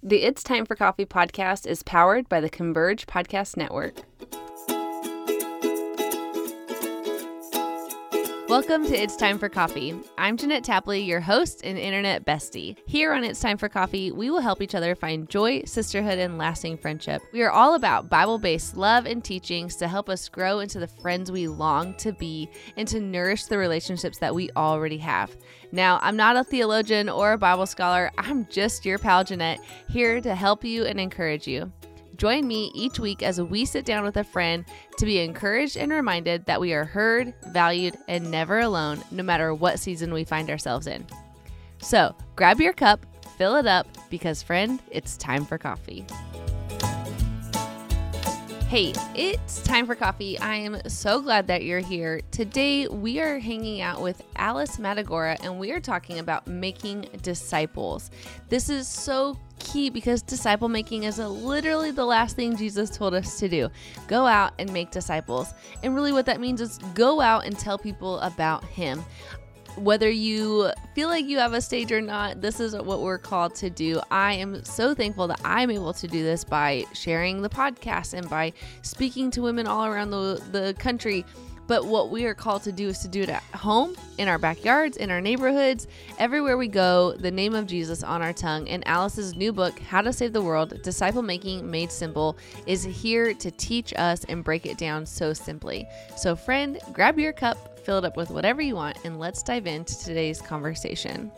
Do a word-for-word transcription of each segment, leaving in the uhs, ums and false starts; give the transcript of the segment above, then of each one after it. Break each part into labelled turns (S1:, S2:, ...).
S1: The It's Time for Coffee podcast is powered by the Converge Podcast Network. Welcome to It's Time for Coffee. I'm Jeanette Tapley, your host and internet bestie. Here on It's Time for Coffee, we will help each other find joy, sisterhood, and lasting friendship. We are all about Bible-based love and teachings to help us grow into the friends we long to be and to nourish the relationships that we already have. Now, I'm not a theologian or a Bible scholar. I'm just your pal Jeanette, here to help you and encourage you. Join me each week as we sit down with a friend to be encouraged and reminded that we are heard, valued, and never alone, no matter what season we find ourselves in. So grab your cup, fill it up, because friend, it's time for coffee. Hey, it's time for coffee. I am so glad that you're here. Today, we are hanging out with Alice Matagora, and we are talking about making disciples. This is so key because disciple making is a, literally the last thing Jesus told us to do. Go out and make disciples. And really what that means is go out and tell people about him. Whether you feel like you have a stage or not, this is what we're called to do. I am so thankful that I'm able to do this by sharing the podcast and by speaking to women all around the, the country. But what we are called to do is to do it at home, in our backyards, in our neighborhoods, everywhere we go, the name of Jesus on our tongue. And Alice's new book, How to Save the World, Disciple Making Made Simple, is here to teach us and break it down so simply. So friend, grab your cup, fill it up with whatever you want, and let's dive into today's conversation.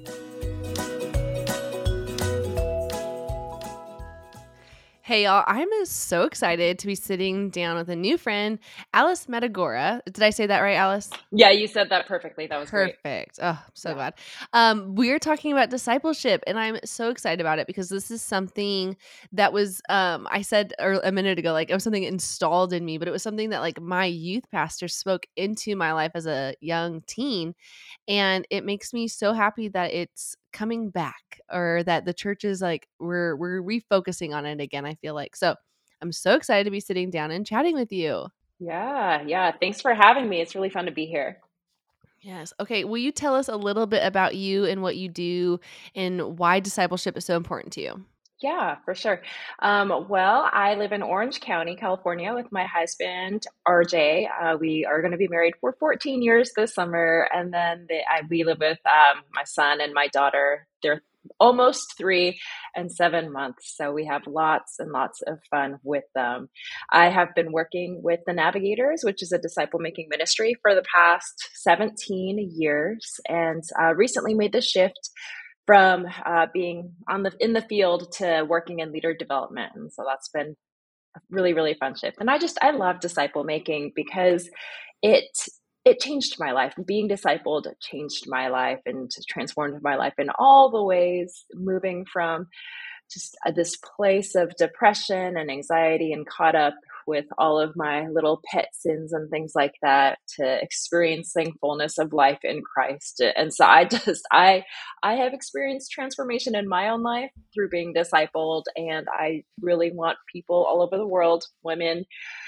S1: Hey y'all, I'm so excited to be sitting down with a new friend, Alice Matagora. Did I say that right, Alice?
S2: Yeah, you said that perfectly. That was
S1: Perfect.
S2: great.
S1: Perfect. Oh, I'm so
S2: yeah.
S1: glad. Um, we're talking about discipleship, and I'm so excited about it because this is something that was, um, I said er, a minute ago, like it was something installed in me, but it was something that like my youth pastor spoke into my life as a young teen. And it makes me so happy that it's coming back, or that the church is like, we're, we're refocusing on it again, I feel like. So I'm so excited to be sitting down and chatting with you.
S2: Yeah. Yeah. Thanks for having me. It's really fun to be here.
S1: Yes. Okay. Will you tell us a little bit about you and what you do and why discipleship is so important to you?
S2: Yeah, for sure. Um, well, I live in Orange County, California with my husband, R J. Uh, we are going to be married for fourteen years this summer. And then the, I, we live with um, my son and my daughter. They're almost three and seven months. So we have lots and lots of fun with them. I have been working with the Navigators, which is a disciple making ministry, for the past seventeen years, and uh, recently made the shift from uh, being on the in the field to working in leader development. And so that's been a really, really fun shift. And I just, I love disciple making because it it changed my life. Being discipled changed my life and transformed my life in all the ways, moving from just uh, this place of depression and anxiety and caught up with all of my little pet sins and things like that to experiencing fullness of life in Christ. And so I just, I, I have experienced transformation in my own life through being discipled. And I really want people all over the world, women,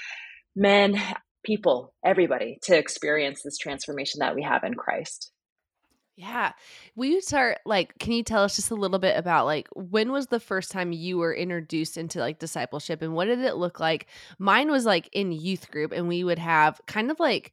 S2: men, people, everybody, to experience this transformation that we have in Christ.
S1: Yeah. Will you start, like, can you tell us just a little bit about, like, when was the first time you were introduced into, like, discipleship, and what did it look like? Mine was, like, in youth group, and we would have kind of, like,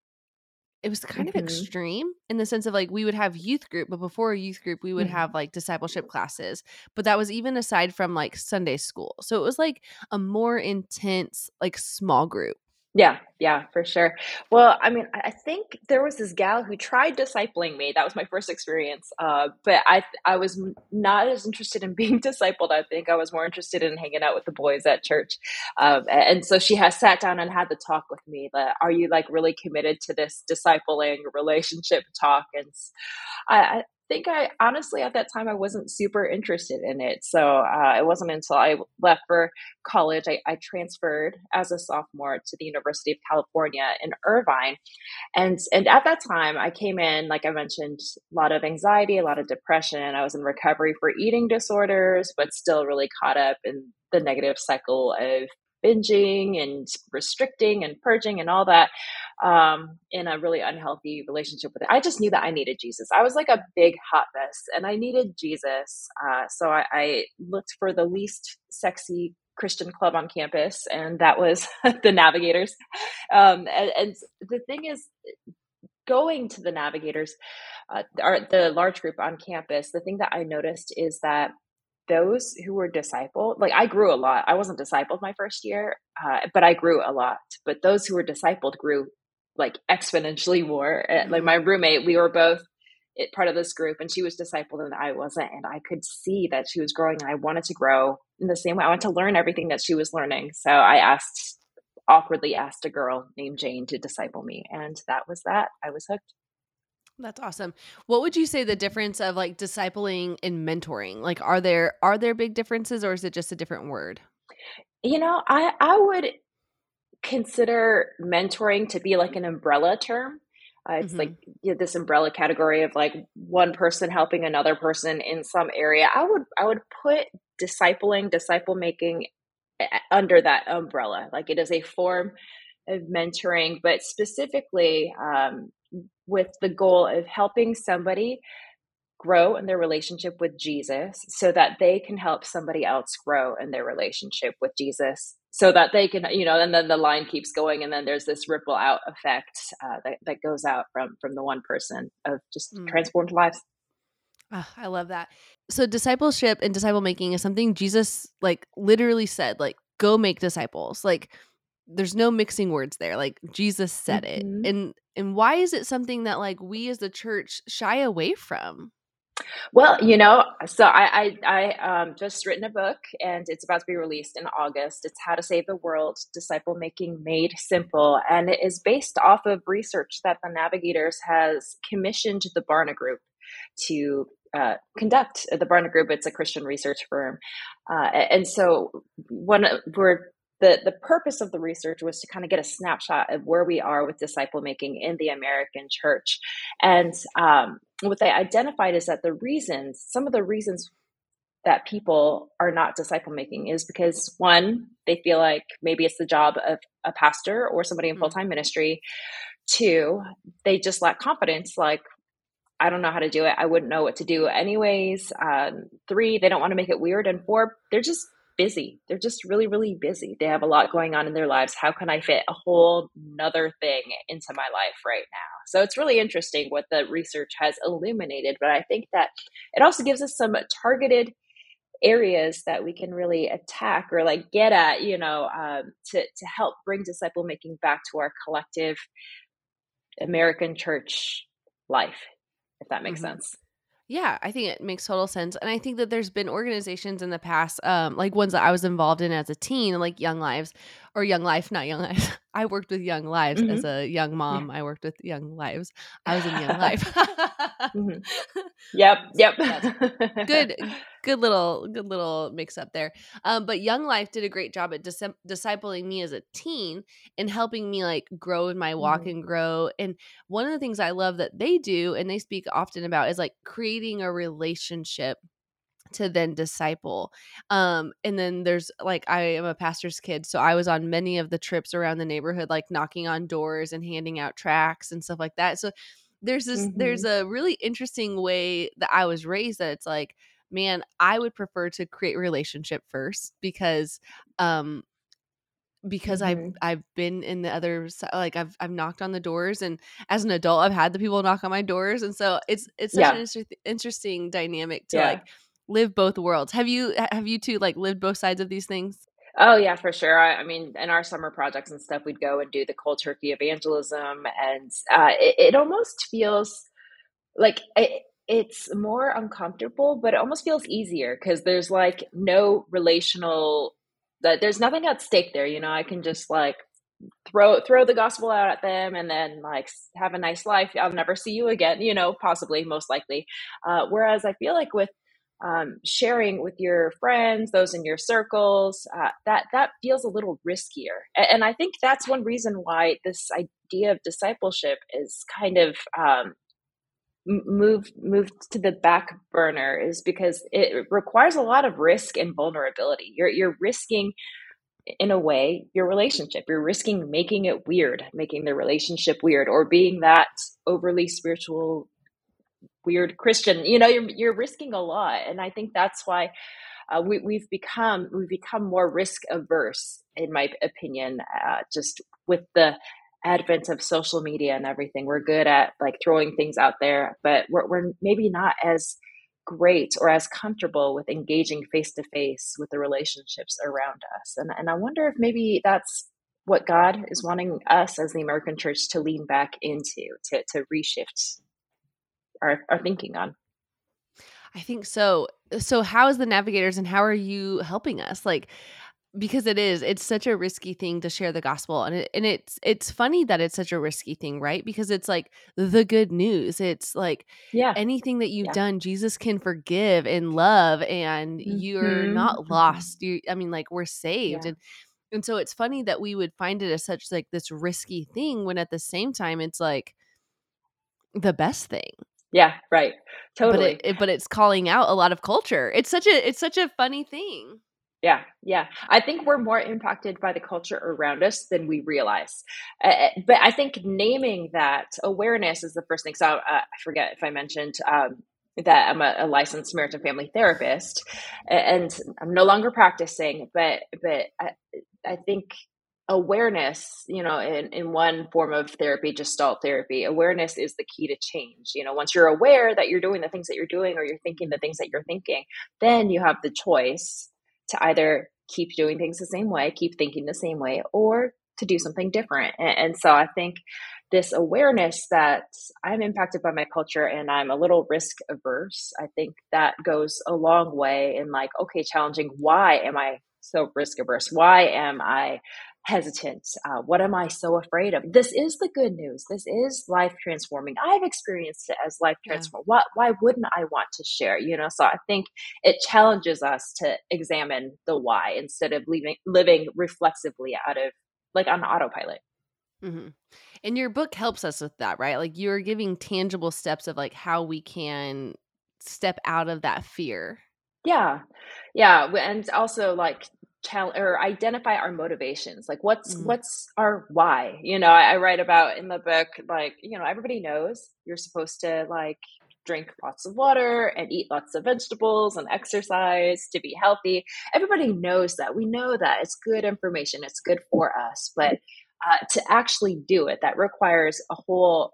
S1: it was kind
S2: Mm-hmm.
S1: of extreme in the sense of, like, we would have youth group, but before a youth group, we would
S2: Mm-hmm.
S1: have, like, discipleship classes. But that was even aside from, like, Sunday school. So it was, like, a more intense, like, small group.
S2: Yeah, yeah, for sure. Well, I mean, I I think there was this gal who tried discipling me. That was my first experience. Uh, but I, I was m- not as interested in being discipled. I think I was more interested in hanging out with the boys at church. Um, a- and so she has sat down and had the talk with me. That are you like really committed to this discipling relationship talk? And s- I, I think I honestly at that time I wasn't super interested in it. So uh, it wasn't until I left for college, I, I transferred as a sophomore to the University of California in Irvine. And, and at that time, I came in, like I mentioned, a lot of anxiety, a lot of depression. I was in recovery for eating disorders, but still really caught up in the negative cycle of binging and restricting and purging and all that. um, in a really unhealthy relationship with it. I just knew that I needed Jesus. I was like a big hot mess and I needed Jesus. Uh, so I, I looked for the least sexy Christian club on campus, and that was the Navigators. Um, and, and the thing is, going to the Navigators, uh, our, the large group on campus, the thing that I noticed is that those who were discipled, like I grew a lot. I wasn't discipled my first year, uh, but I grew a lot. But those who were discipled grew like exponentially more. Uh, Like my
S1: Mm.
S2: roommate, we were both it, part of this group, and she was discipled and I wasn't. And I could see that she was growing, and I wanted to grow in the same way. I wanted to learn everything that she was learning. So I asked, awkwardly asked a girl named Jane to disciple me. And that was that. I was hooked.
S1: That's awesome. What would you say the difference of like discipling and mentoring? Like, are there are there big differences, or is it just a different word?
S2: You know, I, I would consider mentoring to be like an umbrella term. Uh, it's like,
S1: Hmm.
S2: you know, this umbrella category of like one person helping another person in some area. I would I would put discipling, disciple making under that umbrella. Like it is a form of mentoring, but specifically um, with the goal of helping somebody grow in their relationship with Jesus so that they can help somebody else grow in their relationship with Jesus so that they can, you know, and then the line keeps going. And then there's this ripple out effect uh, that, that goes out from, from the one person of just
S1: Mm.
S2: transformed lives.
S1: Ah, I love that. So discipleship and disciple making is something Jesus like literally said, like, go make disciples. Like there's no mixing words there. Like Jesus said it.
S2: hmm
S1: And and why is it something that like we as the church shy away from?
S2: Well, you know, so I, I, I um, just written a book and it's about to be released in August. It's How to Save the World, Disciple Making Made Simple. And it is based off of research that the Navigators has commissioned the Barna Group to uh, conduct. The Barna Group, it's a Christian research firm. Uh, and so one, we're the, the purpose of the research was to kind of get a snapshot of where we are with disciple making in the American church. And um, what they identified is that the reasons, some of the reasons that people are not disciple making is because one, they feel like maybe it's the job of a pastor or somebody in full
S1: Mm.
S2: time ministry. Two, they just lack confidence. Like, I don't know how to do it. I wouldn't know what to do anyways. Um, three, they don't want to make it weird. And four, they're just busy. They're just really, really busy. They have a lot going on in their lives. How can I fit a whole nother thing into my life right now? So it's really interesting what the research has illuminated. But I think that it also gives us some targeted areas that we can really attack or like get at, you know, um, to, to help bring disciple making back to our collective American church life, if that makes
S1: Mhm.
S2: sense.
S1: Yeah, I think it makes total sense. And I think that there's been organizations in the past, um, like ones that I was involved in as a teen, like Young Lives or Young Life, not Young Lives. I worked with Young Lives as
S2: hmm
S1: a young
S2: Yeah.
S1: mom. I worked with Young Lives. I was in Young Life.
S2: hmm Yep. Yep.
S1: That's good good little good little mix up there. Um, but Young Life did a great job at dis- discipling me as a teen and helping me like grow in my walk
S2: hmm
S1: and grow. And one of the things I love that they do and they speak often about is like creating a relationship to then disciple. Um, and then there's like I am a pastor's kid, so I was on many of the trips around the neighborhood, like knocking on doors and handing out tracts and stuff like that. So there's this there's
S2: hmm
S1: a really interesting way that I was raised that it's like, man, I would prefer to create relationship first because um because I've
S2: hmm
S1: I've been in the other si like, I've I've knocked on the doors, and as an adult, I've had the people knock on my doors, and so it's it's such an
S2: Yeah.
S1: interest interesting dynamic to,
S2: Yeah.
S1: like, live both worlds. Have you ha have you two, like, lived both sides of these things?
S2: Oh yeah, for sure. I, I mean, in our summer projects and stuff, we'd go and do the cold turkey evangelism, and uh, it, it almost feels like it, it's more uncomfortable, but it almost feels easier because there's like no relational. That there's nothing at stake there. You know, I can just like throw throw the gospel out at them and then like have a nice life. I'll never see you again, you know, possibly, most likely. Uh, whereas I feel like with um, sharing with your friends, those in your circles, uh, that that feels a little riskier. A- and I think that's one reason why this idea of discipleship is kind of um, m- moved moved to the back burner, is because it requires a lot of risk and vulnerability. You're you're risking in a way, your relationship. You're risking making it weird, making the relationship weird, or being that overly spiritual, weird Christian. You know, you're you're risking a lot, and I think that's why uh, we, we've become we've become more risk averse, in my opinion. Uh, just with the advent of social media and everything, we're good at like throwing things out there, but we're we're maybe not as great or as comfortable with engaging face to face with the relationships around us. And and I wonder if maybe that's what God is wanting us as the American church to lean back into, to to reshift our, our thinking on.
S1: I think so. So how is the Navigators and how are you helping us? Like, because it is, it's such a risky thing to share the gospel. And it, and it's, it's funny that it's such a risky thing, right? Because it's like the good news. It's like
S2: Yeah.
S1: anything that you've
S2: Yeah.
S1: done, Jesus can forgive and love, and you're
S2: Mm-hmm.
S1: not lost. You, I mean, like we're saved.
S2: Yeah.
S1: And, and so it's funny that we would find it as such like this risky thing when at the same time, it's like the best thing.
S2: Yeah, right.
S1: But it,
S2: Totally.
S1: it but it's calling out a lot of culture. It's such a it's such a funny thing.
S2: Yeah, yeah. I think we're more impacted by the culture around us than we realize. Uh, but I think naming that awareness is the first thing. So uh, I forget if I mentioned um, that I'm a, a licensed marriage and family therapist, and I'm no longer practicing. But but I, I think awareness, you know, in, in one form of therapy, Gestalt therapy, awareness is the key to change. You know, once you're aware that you're doing the things that you're doing, or you're thinking the things that you're thinking, then you have the choice to either keep doing things the same way, keep thinking the same way, or to do something different. And, and so I think this awareness that I'm impacted by my culture and I'm a little risk averse, I think that goes a long way in like, okay, challenging, why am I so risk averse? Why am I hesitant? Uh, what am I so afraid of? This is the good news. This is life transforming. I've experienced it as life
S1: Yeah.
S2: transforming. Why, why wouldn't I want to share? You know, so I think it challenges us to examine the why instead of living living reflexively out of like on autopilot.
S1: Mm-hmm. And your book helps us with that, right? Like you're giving tangible steps of like how we can step out of that fear.
S2: Yeah, yeah, and also like challenge or identify our motivations. Like what's
S1: Mm-hmm.
S2: what's our why? You know, I, I write about in the book, like, you know, everybody knows you're supposed to like drink lots of water and eat lots of vegetables and exercise to be healthy. Everybody knows that. We know that it's good information. It's good for us, but uh, to actually do it, that requires a whole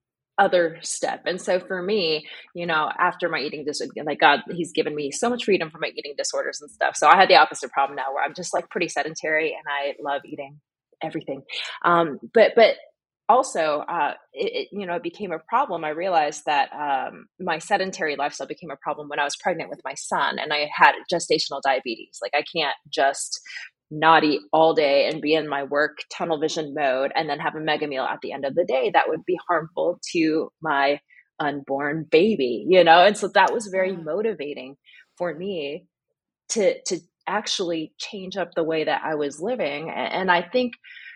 S2: other step. And so for me, you know, after my eating disorder, like God, he's given me so much freedom from my eating disorders and stuff. So I had the opposite problem now where I'm just like pretty sedentary and I love eating everything. Um, but, but also, uh, it, it, you know, it became a problem. I realized that um, my sedentary lifestyle became a problem when I was pregnant with my son and I had gestational diabetes. Like I can't just not eat all day and be in my work tunnel vision mode and then have a mega meal at the end of the day. That would be harmful to my unborn baby, you know? And so that was very
S1: Yeah.
S2: motivating for me to, to actually change up the way that I was living. And I think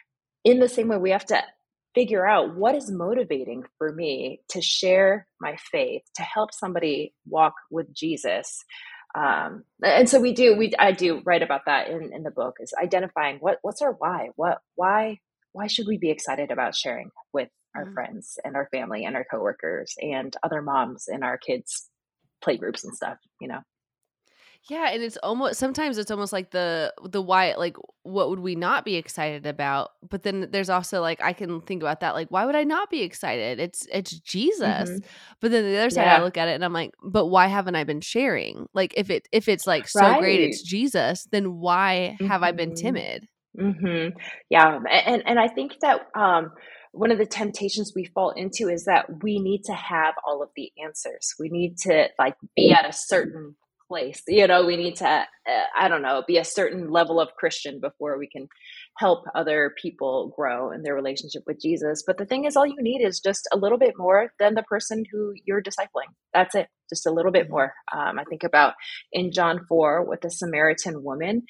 S2: in the same way, we have to figure out what is motivating for me to share my faith, to help somebody walk with Jesus. Um, and so we do, we, I do write about that in, in the book, is identifying what, what's our why, what, why, why should we be excited about sharing with our
S1: Mm-hmm.
S2: friends and our family and our coworkers and other moms in our kids' play groups and stuff, you know?
S1: Yeah, and it's almost sometimes it's almost like the the why, like what would we not be excited about? But then there's also like I can think about that, like why would I not be excited? It's it's Jesus.
S2: Mm-hmm.
S1: But then the other side I
S2: Yeah.
S1: look at it and I'm like, but why haven't I been sharing? Like if it if it's like so great
S2: Right.
S1: it's Jesus, then why have I been
S2: Mm-hmm.
S1: timid?
S2: Mm-hmm. Yeah. And, and I think that, um, one of the temptations we fall into is that we need to have all of the answers. We need to like be at a certain place, you know, we need to, uh, I don't know, be a certain level of Christian before we can help other people grow in their relationship with Jesus. But the thing is, all you need is just a little bit more than the person who you're discipling. That's it. Just a little bit
S1: Mm-hmm.
S2: more. Um, I think about in John four with the Samaritan woman,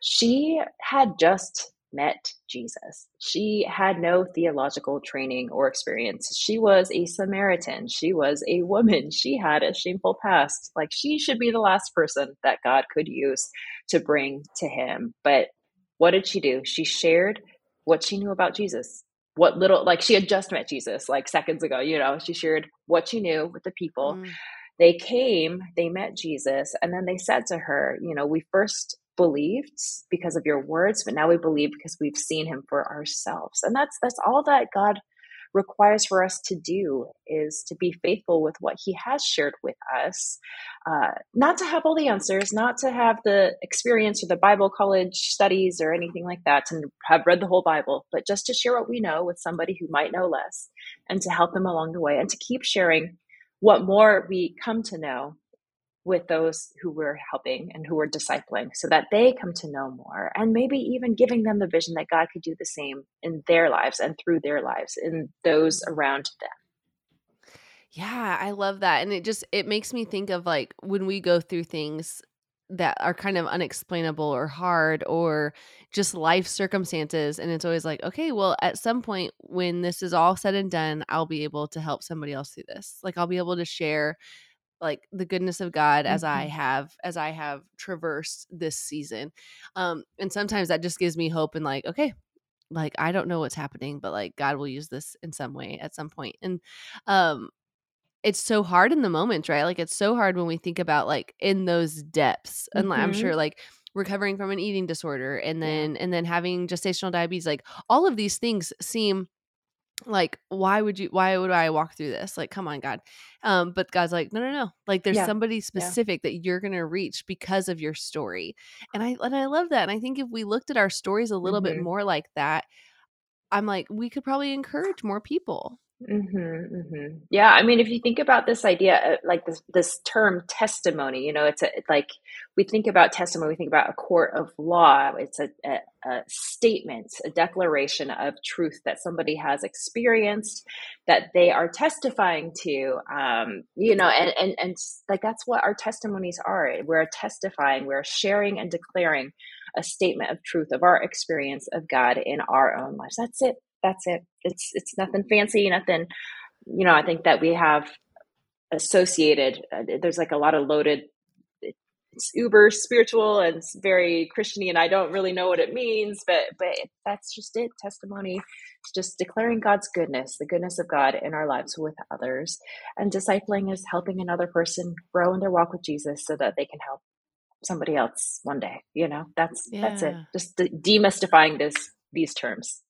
S2: she had just met Jesus. She had no theological training or experience. She was a Samaritan. She was a woman. She had a shameful past. Like she should be the last person that God could use to bring to him. But what did she do? She shared what she knew about Jesus. What little, like she had just met Jesus like seconds ago, you know, she shared what she knew with the people.
S1: Mm.
S2: They came, they met Jesus, and then they said to her, you know, we first believed because of your words, but now we believe because we've seen him for ourselves. And that's that's all that God requires for us to do, is to be faithful with what he has shared with us, uh, not to have all the answers, not to have the experience or the Bible college studies or anything like that, to have read the whole Bible, but just to share what we know with somebody who might know less, and to help them along the way, and to keep sharing what more we come to know with those who we're helping and who we're discipling, so that they come to know more, and maybe even giving them the vision that God could do the same in their lives and through their lives in those around them.
S1: Yeah, I love that. And it just, it makes me think of like when we go through things that are kind of unexplainable or hard or just life circumstances. And it's always like, okay, well, at some point when this is all said and done, I'll be able to help somebody else through this. Like I'll be able to share like the goodness of God as I
S2: Mm-hmm.
S1: have, as I have traversed this season. Um, and sometimes that just gives me hope and like, okay, like I don't know what's happening, but like God will use this in some way at some point. And um it's so hard in the moment, right? Like it's so hard when we think about like in those depths. And like, I'm
S2: Mm-hmm.
S1: sure like recovering from an eating disorder and
S2: Yeah.
S1: then and then having gestational diabetes, like all of these things seem like, why would you why would I walk through this? Like, come on, God. Um, but God's like, no, no, no. Like there's
S2: Yeah.
S1: somebody
S2: Yeah.
S1: specific that you're gonna reach because of your story. And I and I love that. And I think if we looked at our stories a little bit
S2: Mm-hmm.
S1: more like that, I'm like, we could probably encourage more people.
S2: Mm-hmm, mm-hmm. Yeah, I mean, if you think about this idea, uh, like this this term testimony, you know, it's a like we think about testimony, we think about a court of law. It's a, a, a statement, a declaration of truth that somebody has experienced, that they are testifying to. Um, you know, and and and like that's what our testimonies are. We're testifying, we're sharing and declaring a statement of truth of our experience of God in our own lives. That's it. That's it. It's it's nothing fancy, nothing, you know, I think that we have associated, uh, there's like a lot of loaded, it's uber spiritual and it's very Christian-y, and I don't really know what it means, but but that's just it. Testimony is just declaring God's goodness, the goodness of God in our lives with others. And discipling is helping another person grow in their walk with Jesus so that they can help somebody else one day. You know, that's that's it.
S1: Yeah.
S2: Just de- demystifying this these terms.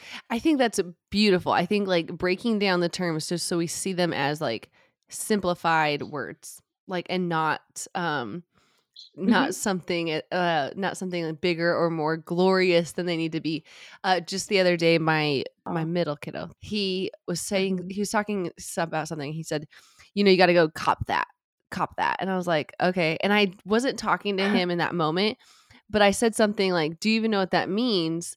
S1: I think that's beautiful. I think like breaking down the terms just so we see them as like simplified words, like and not um not
S2: Mm-hmm.
S1: something uh not something like bigger or more glorious than they need to be. Uh just the other day my my
S2: Oh.
S1: middle kiddo, he was saying,
S2: Mm-hmm.
S1: he was talking about something. He said, you know, you got to go cop that. Cop that. And I was like, okay. And I wasn't talking to him in that moment, but I said something like, do you even know what that means?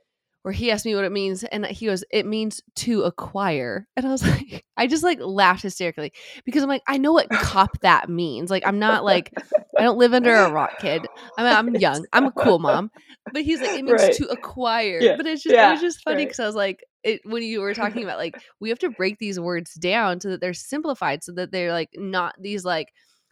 S1: Or he asked me what it means, and he goes, it means to acquire. And I was like, I just like laughed hysterically because I'm like, I know what cop that means. Like, I'm not like, I don't live under a rock, kid. I mean, I'm young. I'm a cool mom. But he's like, it means
S2: Right.
S1: to acquire.
S2: Yeah.
S1: But it's just, it was
S2: Yeah.
S1: just funny
S2: Right.
S1: because I was like, it, when you were talking about like, we have to break these words down so that they're simplified, so that they're like not these like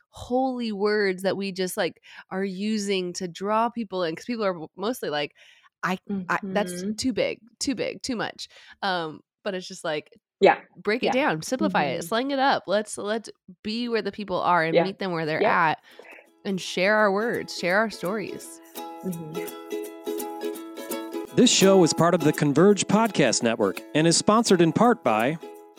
S1: holy words that we just like are using to draw people in, because people are mostly like, I, I that's
S2: Mm-hmm.
S1: too big, too big, too much. Um, but it's just like,
S2: Yeah.
S1: break it
S2: Yeah.
S1: down, simplify it,
S2: Mm-hmm.
S1: slang it up. Let's let's be where the people are and
S2: Yeah.
S1: meet them where they're
S2: Yep.
S1: at, and share our words, share our stories.
S2: Mm-hmm.
S3: This show is part of the Converge Podcast Network and is sponsored in part by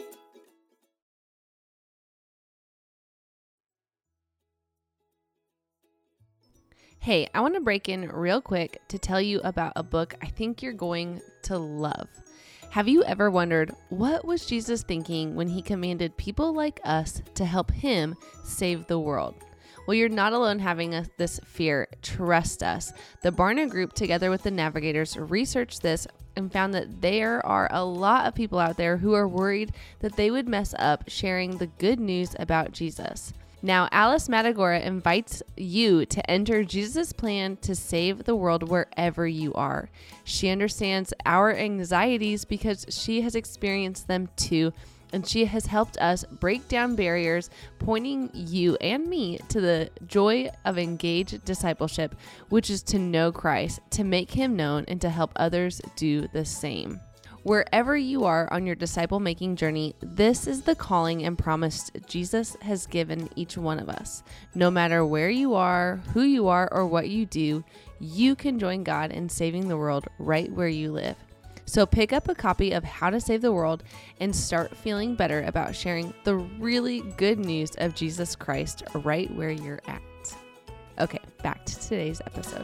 S1: Hey, I want to break in real quick to tell you about a book I think you're going to love. Have you ever wondered, what was Jesus thinking when he commanded people like us to help him save the world? Well, you're not alone having a, this fear. Trust us. The Barna Group, together with the Navigators, researched this and found that there are a lot of people out there who are worried that they would mess up sharing the good news about Jesus. Now, Alice Matagora invites you to enter Jesus' plan to save the world wherever you are. She understands our anxieties because she has experienced them too, and she has helped us break down barriers, pointing you and me to the joy of engaged discipleship, which is to know Christ, to make him known, and to help others do the same. Wherever you are on your disciple-making journey, this is the calling and promise Jesus has given each one of us. No matter where you are, who you are, or what you do, you can join God in saving the world right where you live. So pick up a copy of How to Save the World and start feeling better about sharing the really good news of Jesus Christ right where you're at. Okay, back to today's episode.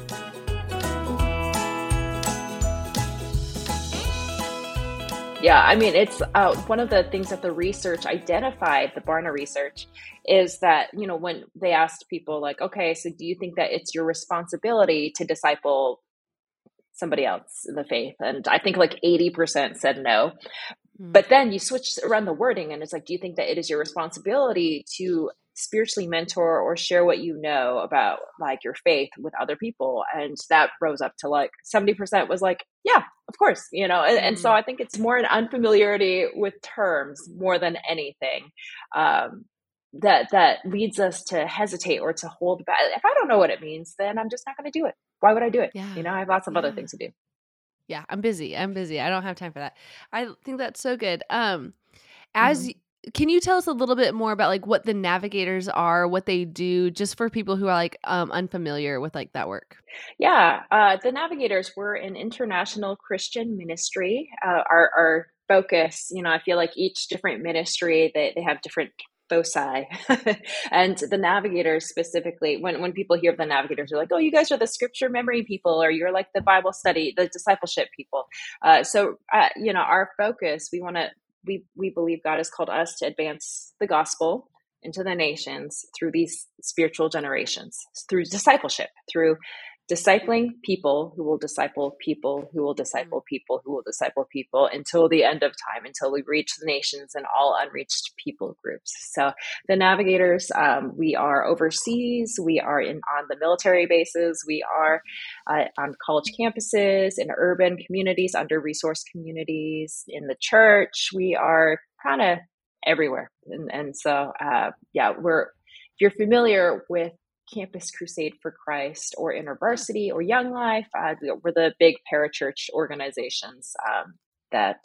S2: Yeah, I mean, it's uh, one of the things that the research identified, the Barna research, is that, you know, when they asked people like, okay, so do you think that it's your responsibility to disciple somebody else in the faith? And I think like eighty percent said no. Mm. But then you switch around the wording and it's like, do you think that it is your responsibility to spiritually mentor or share what you know about like your faith with other people? And that rose up to like seventy percent was like, yeah, of course, you know. And, mm. and so I think it's more an unfamiliarity with terms more than anything um, that that leads us to hesitate or to hold back. If I don't know what it means, then I'm just not going to do it. Why would I do it?
S1: Yeah.
S2: You know, I have lots of
S1: yeah.
S2: other things to do.
S1: Yeah, I'm busy. I'm busy. I don't have time for that. I think that's so good. Um, as mm-hmm. Can you tell us a little bit more about like what the Navigators are, what they do, just for people who are like um, unfamiliar with like that work?
S2: Yeah, uh, the Navigators were an international Christian ministry. Uh, our, our focus, you know, I feel like each different ministry, they, they have different foci. And the Navigators specifically, when, when people hear of the Navigators, they're like, oh, you guys are the scripture memory people, or you're like the Bible study, the discipleship people. Uh, so, uh, you know, our focus, we want to, we, we believe God has called us to advance the gospel into the nations through these spiritual generations, through discipleship, through discipling people who will disciple people who will disciple people who will disciple people until the end of time, until we reach the nations and all unreached people groups. So the Navigators, um, we are overseas, we are in on the military bases, we are uh, on college campuses, in urban communities, under-resourced communities, in the church. We are kind of everywhere. And, and so, uh, yeah, we're, if you're familiar with Campus Crusade for Christ or InterVarsity or Young Life, uh, we're the big parachurch organizations um, that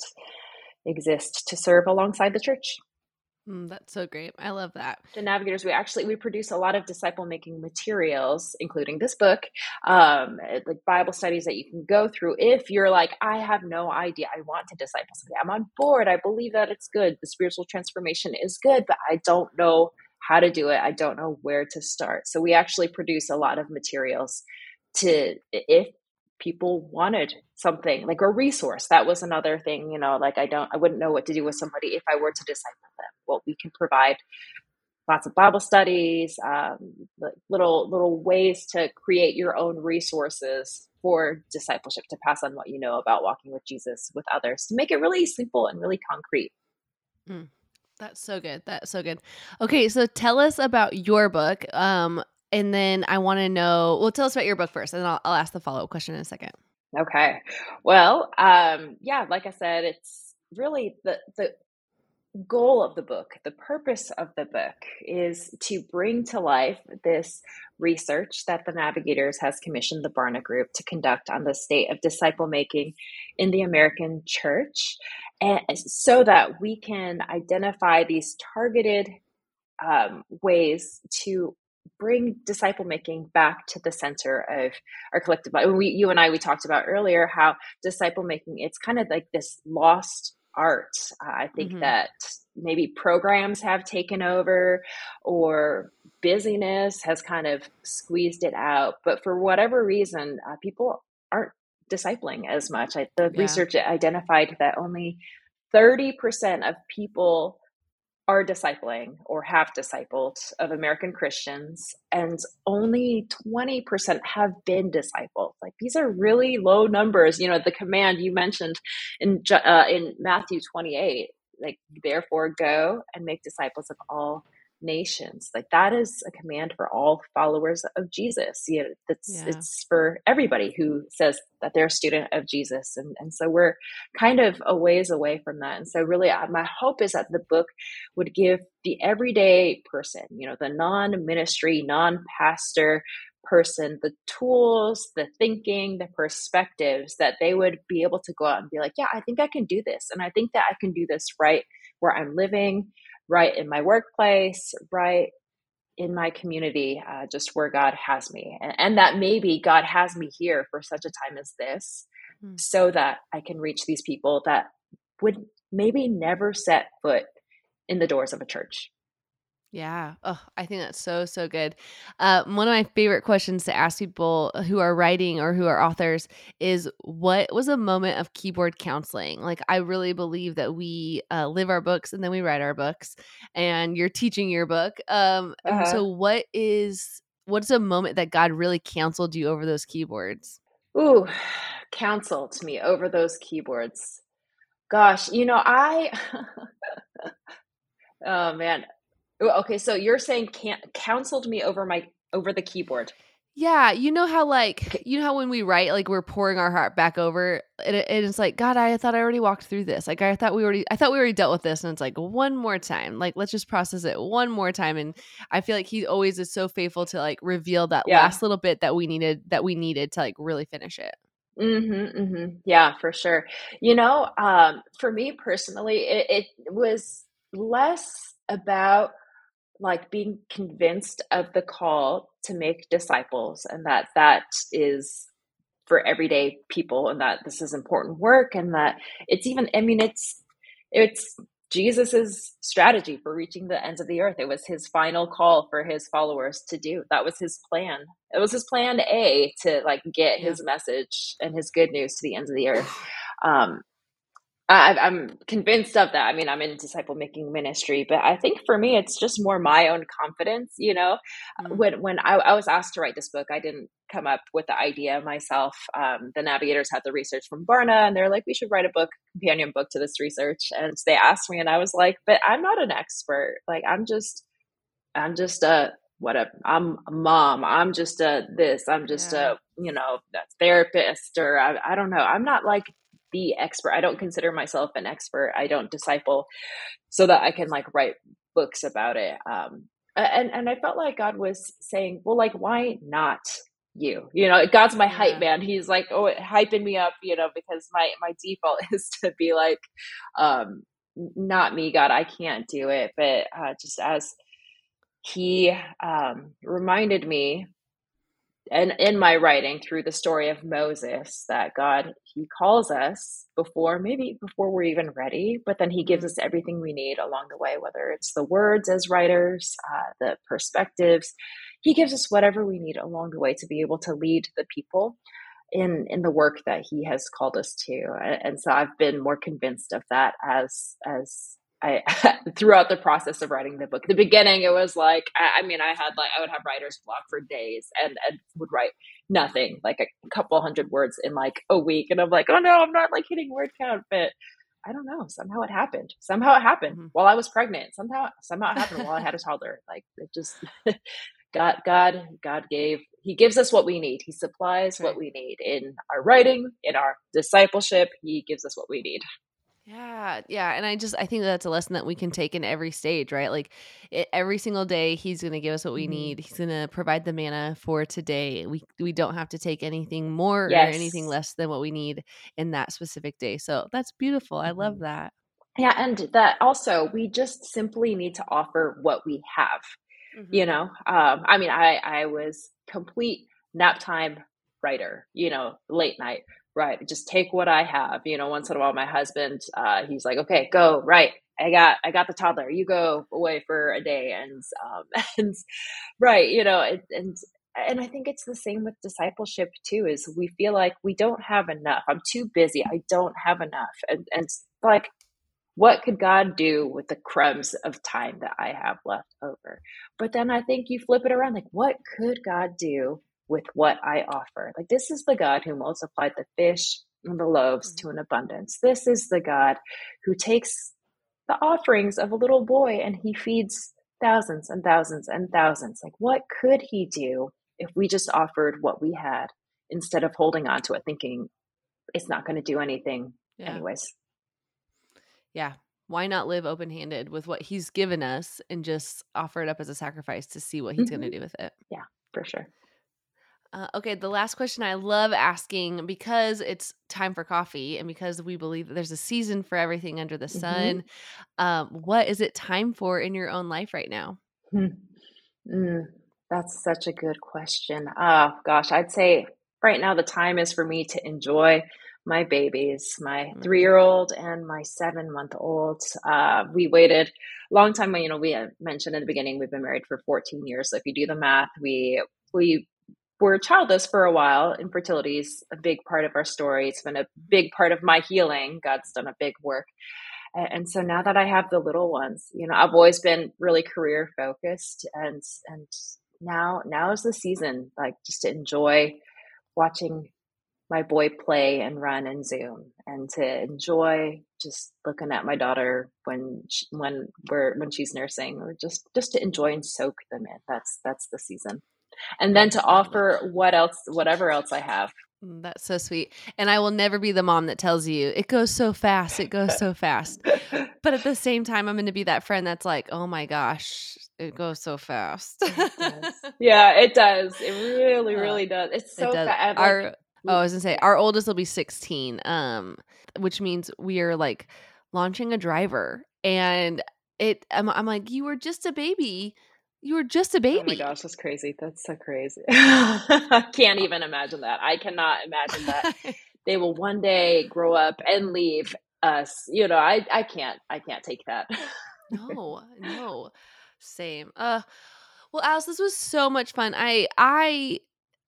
S2: exist to serve alongside the church.
S1: Mm, that's so great. I love that.
S2: The Navigators, we actually, we produce a lot of disciple making materials, including this book, um, like Bible studies that you can go through. If you're like, I have no idea, I want to disciple somebody, I'm on board, I believe that it's good, the spiritual transformation is good, but I don't know how to do it. I don't know where to start. So we actually produce a lot of materials to, if people wanted something like a resource, that was another thing, you know, like I don't, I wouldn't know what to do with somebody if I were to disciple them. Well, we can provide lots of Bible studies, um, little, little ways to create your own resources for discipleship, to pass on what you know about walking with Jesus with others, to make it really simple and really concrete.
S1: Mm. That's so good. That's so good. Okay, so tell us about your book. Um, and then I want to know, well, tell us about your book first, and then I'll, I'll ask the follow-up question in a second.
S2: Okay. Well, um, yeah, like I said, it's really the, the goal of the book, the purpose of the book is to bring to life this research that the Navigators has commissioned the Barna Group to conduct on the state of disciple making in the American church, and so that we can identify these targeted um, ways to bring disciple making back to the center of our collective life. We, you and I, we talked about earlier how disciple making, it's kind of like this lost art. Uh, I think mm-hmm. that maybe programs have taken over or busyness has kind of squeezed it out. But for whatever reason, uh, people aren't discipling as much. I, the yeah. research identified that only thirty percent of people are discipling or have discipled of American Christians, and only twenty percent have been discipled. Like, these are really low numbers. You know, the command you mentioned in uh, in Matthew twenty-eight, like, therefore go and make disciples of all nations. Like that is a command for all followers of Jesus. You know, it's,
S1: Yeah.
S2: it's for everybody who says that they're a student of Jesus. And, and so we're kind of a ways away from that. And so really uh, my hope is that the book would give the everyday person, you know, the non-ministry, non-pastor person, the tools, the thinking, the perspectives that they would be able to go out and be like, yeah, I think I can do this. And I think that I can do this right where I'm living, right in my workplace, right in my community, uh, just where God has me. And, and that maybe God has me here for such a time as this, mm-hmm. so that I can reach these people that would maybe never set foot in the doors of a church.
S1: Yeah. Oh, I think that's so, so good. Uh, one of my favorite questions to ask people who are writing or who are authors is, what was a moment of keyboard counseling? Like, I really believe that we uh, live our books and then we write our books, and you're teaching your book. Um, uh-huh. So what is, what's a moment that God really counseled you over those keyboards?
S2: Ooh, counseled me over those keyboards. Gosh, you know, I, oh man. Okay, so you're saying can't counseled me over my over the keyboard.
S1: Yeah, you know how like you know how when we write, like we're pouring our heart back over, and, it, and it's like, God, I thought I already walked through this. Like I thought we already, I thought we already dealt with this, and it's like one more time. Like let's just process it one more time. And I feel like He always is so faithful to like reveal that yeah. last little bit that we needed that we needed to like really finish it.
S2: Mm-hmm, mm-hmm. Yeah, for sure. You know, um, for me personally, it, it was less about like being convinced of the call to make disciples, and that that is for everyday people, and that this is important work, and that it's even, I mean, it's, it's Jesus's strategy for reaching the ends of the earth. It was His final call for His followers to do. That was His plan. It was His plan A to like get yeah. His message and His good news to the ends of the earth. Um, I, I'm convinced of that. I mean, I'm in disciple making ministry, but I think for me, it's just more my own confidence. You know, mm-hmm. when when I, I was asked to write this book, I didn't come up with the idea myself. Um, the Navigators had the research from Barna, and they're like, we should write a book, companion book to this research. And so they asked me, and I was like, but I'm not an expert. Like, I'm just, I'm just a whatever. I'm a mom. I'm just a this. I'm just yeah. a you know a therapist, or I, I don't know. I'm not like the expert. I don't consider myself an expert. I don't disciple so that I can like write books about it. Um, and, and I felt like God was saying, well, like, why not you? You know, God's my yeah. hype man. He's like, oh, hyping me up, you know, because my, my default is to be like, um, not me, God, I can't do it. But uh, just as He um, reminded me, and in my writing through the story of Moses, that God, He calls us before, maybe before we're even ready, but then He gives us everything we need along the way, whether it's the words as writers, uh, the perspectives. He gives us whatever we need along the way to be able to lead the people in, in the work that He has called us to. And, and so I've been more convinced of that as, as, I throughout the process of writing the book. The beginning, it was like, I, I mean, I had like, I would have writer's block for days and, and would write nothing, like a couple hundred words in like a week. And I'm like, oh no, I'm not like hitting word count, but I don't know. Somehow it happened. Somehow it happened mm-hmm. while I was pregnant. Somehow, somehow it happened while I had a toddler. Like it just, God, God, God gave, He gives us what we need. He supplies right. what we need in our writing, in our discipleship. He gives us what we need.
S1: Yeah. Yeah. And I just, I think that's a lesson that we can take in every stage, right? Like it, every single day, He's going to give us what we mm-hmm. need. He's going to provide the manna for today. We, we don't have to take anything more yes. or anything less than what we need in that specific day. So that's beautiful. I love that.
S2: Yeah. And that also, we just simply need to offer what we have, mm-hmm. you know? Um, I mean, I, I was complete nap time writer, you know, late night. Right. Just take what I have, you know, once in a while, my husband, uh, he's like, okay, go. Right. I got, I got the toddler, you go away for a day. And, um, and right. You know, it, and, and I think it's the same with discipleship too, is we feel like we don't have enough. I'm too busy. I don't have enough. And, and it's like, what could God do with the crumbs of time that I have left over? But then I think you flip it around, like, what could God do with what I offer? Like, this is the God who multiplied the fish and the loaves to an abundance. This is the God who takes the offerings of a little boy and He feeds thousands and thousands and thousands. Like, what could he do if we just offered what we had instead of holding on to it, thinking it's not going to do anything
S1: Yeah.
S2: anyways?
S1: Yeah. Why not live open-handed with what he's given us and just offer it up as a sacrifice to see what he's
S2: Mm-hmm.
S1: going to do with it?
S2: Yeah, for sure.
S1: Uh, okay, the last question I love asking, because it's time for coffee and because we believe that there's a season for everything under the
S2: Mm-hmm.
S1: sun. Um, what is it time for in your own life right now?
S2: Mm, that's such a good question. Oh, gosh, I'd say right now the time is for me to enjoy my babies, my
S1: Mm.
S2: three-year-old and my seven-month-old. Uh, we waited a long time. You know, we had mentioned in the beginning, we've been married for fourteen years. So if you do the math, we we were childless for a while. Infertility is a big part of our story. It's been a big part of my healing. God's done a big work. A- And so now that I have the little ones, you know, I've always been really career focused, and and now now is the season, like, just to enjoy watching my boy play and run and zoom, and to enjoy just looking at my daughter when she, when we're when she's nursing, or just just to enjoy and soak them in. That's that's the season. And then to
S1: I love it.
S2: offer what else, whatever else I have.
S1: Mm, That's so sweet. And I will never be the mom that tells you, it goes so fast, it goes so fast. But at the same time, I'm going to be that friend that's like, oh my gosh, it goes so fast.
S2: It does. Yeah, it does. It really,
S1: Uh,
S2: really does. It's
S1: It
S2: so
S1: does.
S2: fast.
S1: Our oh, I was gonna say our oldest will be sixteen, um, which means we are like launching a driver, and it. I'm, I'm like, you were just a baby. You were just a
S2: Oh my
S1: baby.
S2: gosh, that's crazy. That's so crazy. I can't even imagine that. I cannot imagine that they will one day grow up and leave us. You know, I, I can't, I can't take that.
S1: No, no, same. Uh, well, Alice, this was so much fun. I, I.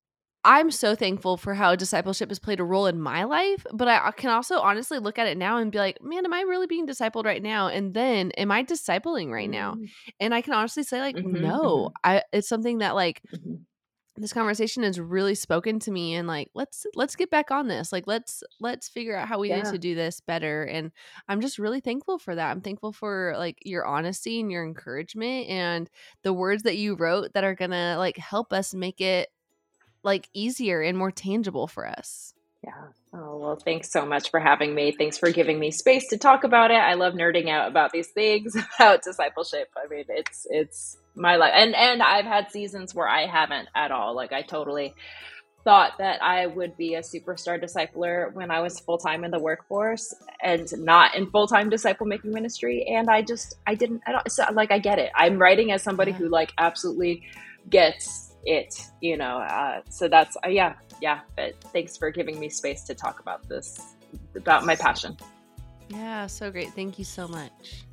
S1: I'm so thankful for how discipleship has played a role in my life, but I I can also honestly look at it now and be like, man, am I really being discipled right now? And then am I discipling right now? And I can honestly say, like,
S2: Mhm,
S1: no, I it's something that, like,
S2: mhm.
S1: this conversation has really spoken to me, and like, let's let's get back on this. Like, let's let's figure out how we need
S2: Yeah.
S1: to do this better. And I'm just really thankful for that. I'm thankful for like your honesty and your encouragement and the words that you wrote that are gonna like help us make it like easier and more tangible for us.
S2: Yeah. Oh, well, thanks so much for having me. Thanks for giving me space to talk about it. I love nerding out about these things, about discipleship. I mean, it's it's my life. And and I've had seasons where I haven't at all. Like, I totally thought that I would be a superstar discipler when I was full-time in the workforce and not in full-time disciple making ministry. And I just, I didn't, I don't, so, like, I get it. I'm writing as somebody
S1: Yeah.
S2: who like absolutely gets it, you know? Uh, so that's, uh, yeah, yeah. But thanks for giving me space to talk about this, about my passion.
S1: Yeah, so great. Thank you so much.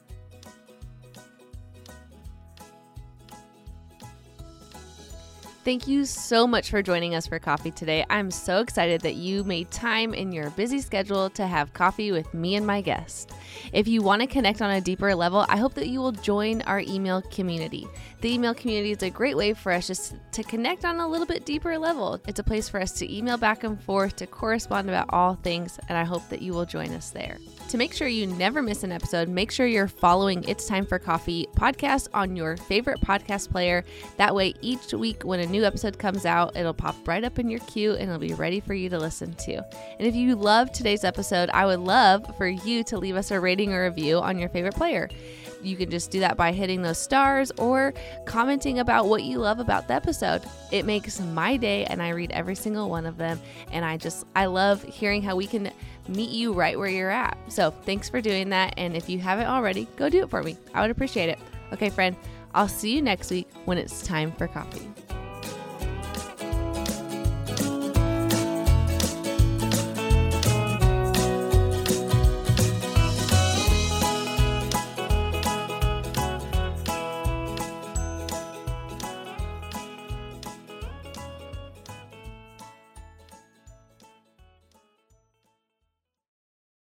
S1: Thank you so much for joining us for coffee today. I'm so excited that you made time in your busy schedule to have coffee with me and my guest. If you want to connect on a deeper level, I hope that you will join our email community. The email community is a great way for us just to connect on a little bit deeper level. It's a place for us to email back and forth, to correspond about all things, and I hope that you will join us there. To make sure you never miss an episode, make sure you're following It's Time for Coffee podcast on your favorite podcast player. That way, each week when a new episode comes out, it'll pop right up in your queue and it'll be ready for you to listen to. And if you loved today's episode, I would love for you to leave us a rating or review on your favorite player. You can just do that by hitting those stars or commenting about what you love about the episode. It makes my day, and I read every single one of them. And I just, I love hearing how we can meet you right where you're at. So thanks for doing that. And if you haven't already, go do it for me. I would appreciate it. Okay, friend, I'll see you next week when it's time for coffee.